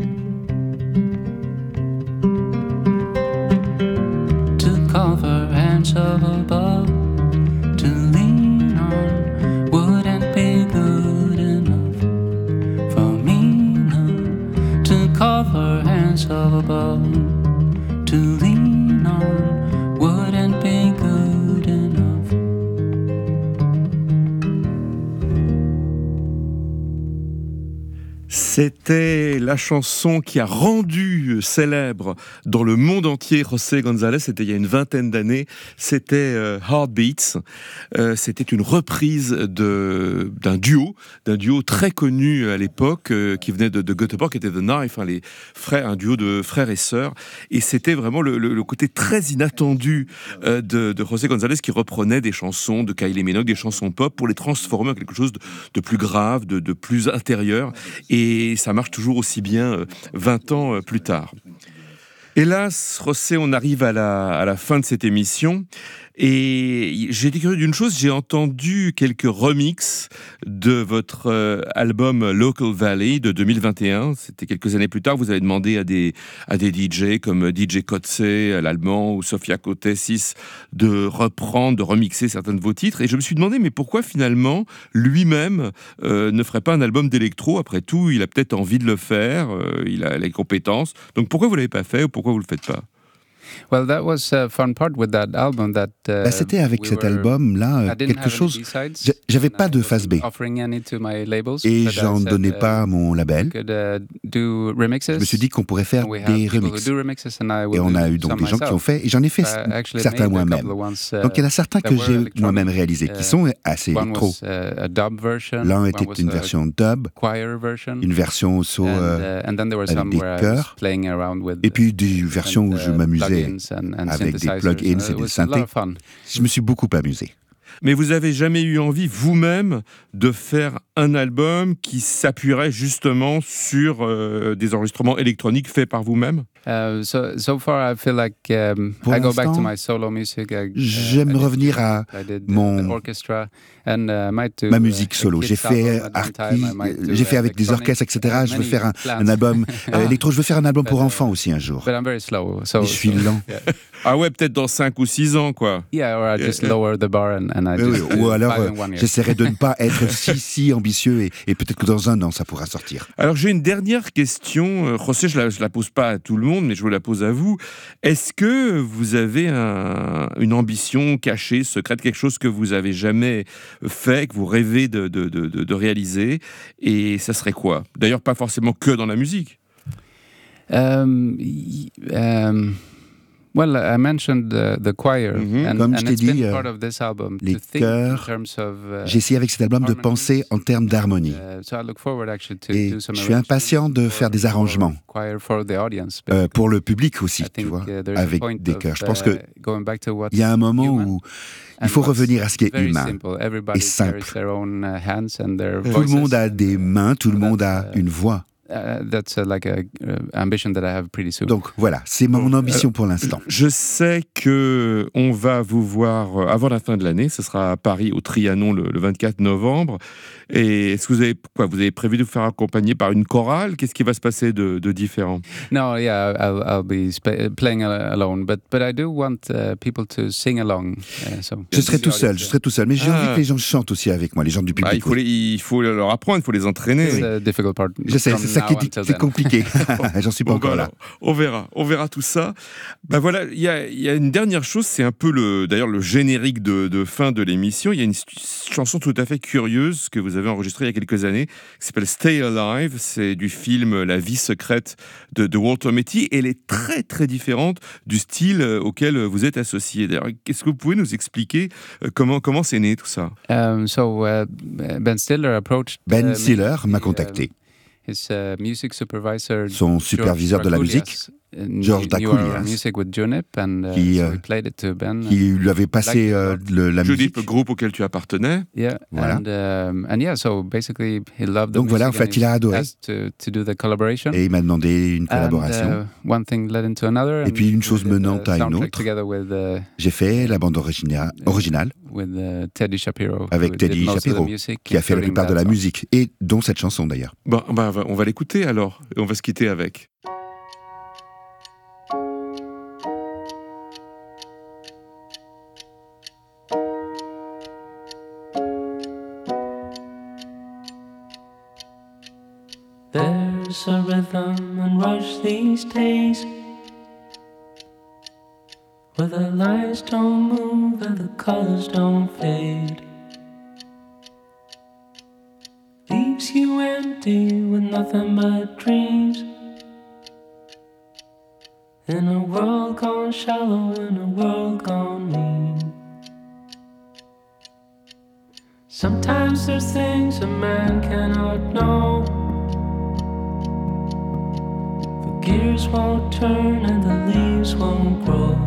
to call for hands of above, to lean on wouldn't be good enough for me now, to call for hands of above, to lean on wouldn't be good enough. C'était la chanson qui a rendu célèbre dans le monde entier José González. C'était il y a une vingtaine d'années. C'était euh, Heartbeats. Euh, c'était une reprise de, d'un duo, d'un duo très connu à l'époque, euh, qui venait de, de Göteborg, qui était The Knife, hein, les frères, un duo de frères et sœurs. Et c'était vraiment le, le, le côté très inattendu euh, de, de José González, qui reprenait des chansons de Kylie Minogue, des chansons pop, pour les transformer en quelque chose de, de plus grave, de, de plus intérieur. Et ça marche toujours aussi bien euh, vingt ans euh, plus tard. Hélas, José, on arrive à la, à la fin de cette émission. Et j'ai été curieux d'une chose, j'ai entendu quelques remixes de votre euh, album Local Valley de deux mille vingt et un. C'était quelques années plus tard. Vous avez demandé à des, à des D J comme D J Kotze, l'allemand, ou Sofia Kotesis de reprendre, de remixer certains de vos titres. Et je me suis demandé, mais pourquoi finalement, lui-même euh, ne ferait pas un album d'électro? Après tout, il a peut-être envie de le faire, euh, il a les compétences. Donc pourquoi vous ne l'avez pas fait ou pourquoi vous ne le faites pas? Well, that was a fun part with that album that, uh, bah, c'était avec we cet were, album-là quelque chose. J'avais pas de face B et j'en donnais uh, pas à mon label. Could, uh, je me suis dit qu'on pourrait faire des remixes. Et on a eu donc des gens qui ont fait, et j'en ai fait uh, certains moi-même. Ones, uh, donc il y en a certains que j'ai moi-même réalisés, qui sont assez électro. L'un était une version dub, une version aussi euh, avec des chœurs, et puis des versions où je m'amusais avec des plugins et des synthés. Je me suis beaucoup amusé. Mais vous avez jamais eu envie vous-même de faire un album qui s'appuierait justement sur euh, des enregistrements électroniques faits par vous-même? Uh, so, so far, I feel like um, I go back to my solo music. I, uh, J'aime revenir à mon and, uh, ma musique solo. J'ai fait, j'ai fait avec des orchestres, et cetera. Je veux faire un, un album euh, électro. Je veux faire un album pour enfants aussi un jour. Slow, so, je suis lent. Yeah. Ah ouais, peut-être dans cinq ou six ans, quoi. Yeah, or I just yeah. lower the bar and, and I oui, just oui. Ou alors, euh, j'essaierai de ne pas être si, si ambitieux et, et peut-être que dans un an, ça pourra sortir. Alors, j'ai une dernière question. José, je la, je la pose pas à tout le monde, mais je vous la pose à vous. Est-ce que vous avez un, une ambition cachée, secrète, quelque chose que vous avez jamais fait, que vous rêvez de, de, de, de, de réaliser? Et ça serait quoi? D'ailleurs, pas forcément que dans la musique. Um, um... Well, I mentioned the, the choir, mm-hmm. and, Comme and je t'ai dit, euh, album, les chœurs, uh, j'ai essayé avec cet album de penser en termes d'harmonie. Uh, so et je suis impatient de faire des arrangements euh, pour le public aussi, tu vois, uh, avec des chœurs. Je pense qu'il uh, y a un moment où il faut revenir à ce qui est humain et simple. Tout le monde a des mains, tout le monde a une voix. Uh, that's uh, like a uh, ambition that I have pretty soon. Donc voilà, c'est mon ambition pour l'instant. Je sais que on va vous voir avant la fin de l'année. Ce sera à Paris au Trianon le, le vingt-quatre novembre. Et est-ce que vous avez quoi Vous avez prévu de vous faire accompagner par une chorale? Qu'est-ce qui va se passer de, de différent? No, yeah, I'll, I'll be sp- playing alone, but but I do want uh, people to sing along. Uh, so. Je serai tout seul, je serai tout seul, mais j'ai ah. envie que les gens chantent aussi avec moi, les gens du public. Ah, il faut les, il faut leur apprendre, il faut les entraîner. C'est a difficult part. Je sais, c'est ça qui est, c'est compliqué. J'en suis pas bon, encore voilà. là. On verra, on verra tout ça. Ben voilà, il y a, y a une dernière chose, c'est un peu le, d'ailleurs le générique de, de fin de l'émission. Il y a une chanson tout à fait curieuse que vous avez enregistrée il y a quelques années, qui s'appelle Stay Alive. C'est du film La vie secrète de, de Walter Mitty. Elle est très très différente du style auquel vous êtes associé. D'ailleurs, est-ce que vous pouvez nous expliquer comment comment c'est né tout ça? Um, so, uh, Ben Stiller approached. Ben Stiller m'a contacté. His, uh, music supervisor, son superviseur de la musique, George Dacoulias, and, uh, qui, euh, so Ben, qui lui avait passé euh, le, la Judith, musique. Le groupe auquel tu appartenais. Yeah, voilà. And, um, and yeah, so basically he loved the Donc voilà, en fait, il a adoré. To, to do the collaboration. Et il m'a demandé une collaboration. And, uh, one thing led into another, et puis une chose menant à une autre. With, uh, J'ai fait la bande origina- originale with, uh, Teddy Shapiro, avec Teddy Shapiro, qui a fait la plupart de la musique, et dont cette chanson d'ailleurs. Bon, bah, on va l'écouter alors, et on va se quitter avec. There's a rhythm and rush these days, where the lights don't move and the colors don't fade. Leaves you empty with nothing but dreams, in a world gone shallow, in a world gone mean. Sometimes there's things a man cannot know. The gears won't turn and the leaves won't grow.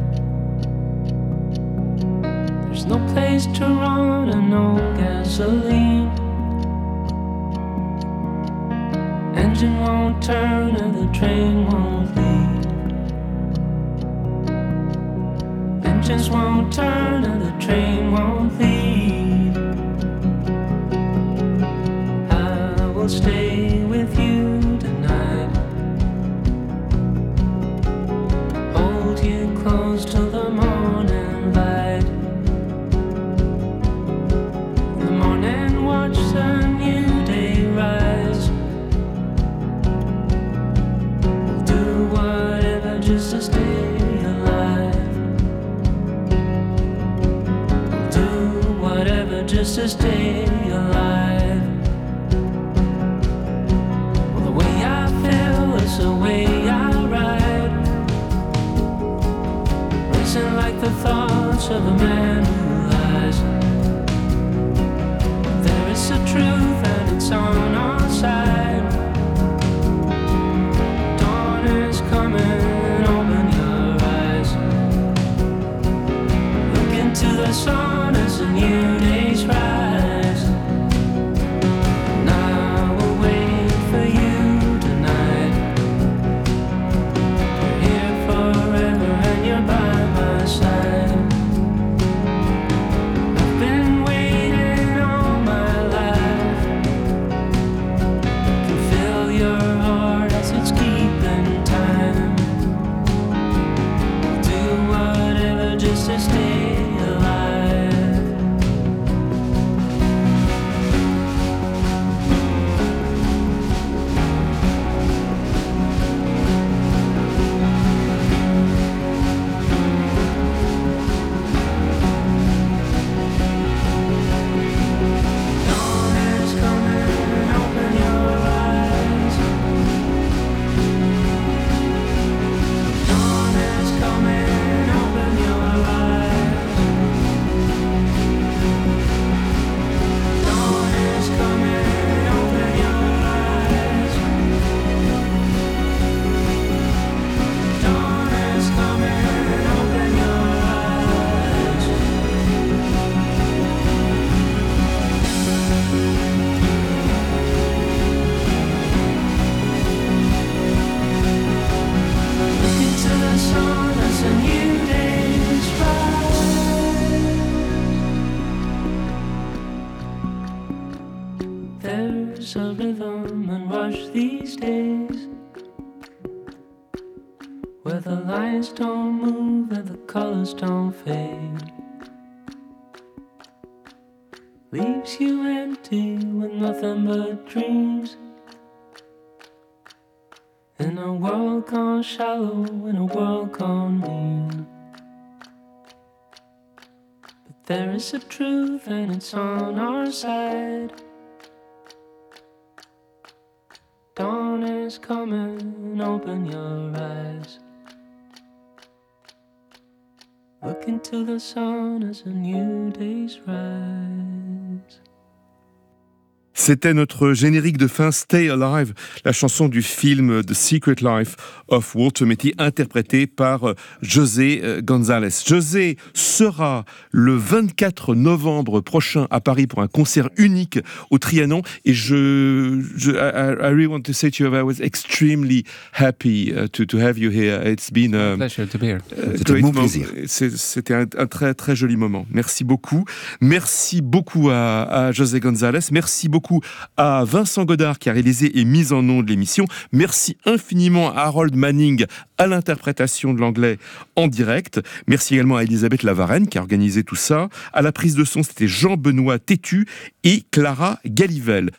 There's no place to run and no gasoline. Engine won't turn and the train won't leave. engines won't turn and the train won't leave. I will stay with you tonight, hold you close till the morning light. In the morning watch the new day rise. We'll do whatever just to stay alive. We'll do whatever just to stay alive. Well, the way I feel is the way I ride, racing like the thoughts of a man who lies. There is a truth and it's on our side. Dawn is coming, open your eyes. Look into the sun as a new day's rise. And I will wait for you tonight. You're here forever and you're by my side. I've been waiting all my life. Can feel your heart as it's keeping time. Do whatever just to stay alive. Dawn is coming, open your eyes. Dawn is coming, open your eyes. Dawn is coming, open your eyes. Dawn is coming, open your eyes. Look into the sun as a new day's rise. There's a rhythm and rush these days, where the lines don't move and the colors don't fade. Leaves you empty with nothing but dreams, in a world gone shallow, in a world gone mean. But there is a truth and it's on our side. Dawn is coming, open your eyes. Look into the sun as a new day's rise. C'était notre générique de fin, Stay Alive, la chanson du film The Secret Life of Walter Mitty, interprétée par José González. José sera le vingt-quatre novembre prochain à Paris pour un concert unique au Trianon. Et je, je I, I really want to say to you, I was extremely happy uh, to, to have you here. It's been a pleasure to be here. C'était mon plaisir. C'était un, un très très joli moment. Merci beaucoup. Merci beaucoup à, à José González. Merci beaucoup à Vincent Godard qui a réalisé et mis en ondes l'émission. Merci infiniment à Harold Manning à l'interprétation de l'anglais en direct. Merci également à Elisabeth Lavarenne qui a organisé tout ça. À la prise de son, c'était Jean-Benoît Tétu et Clara Galivelle.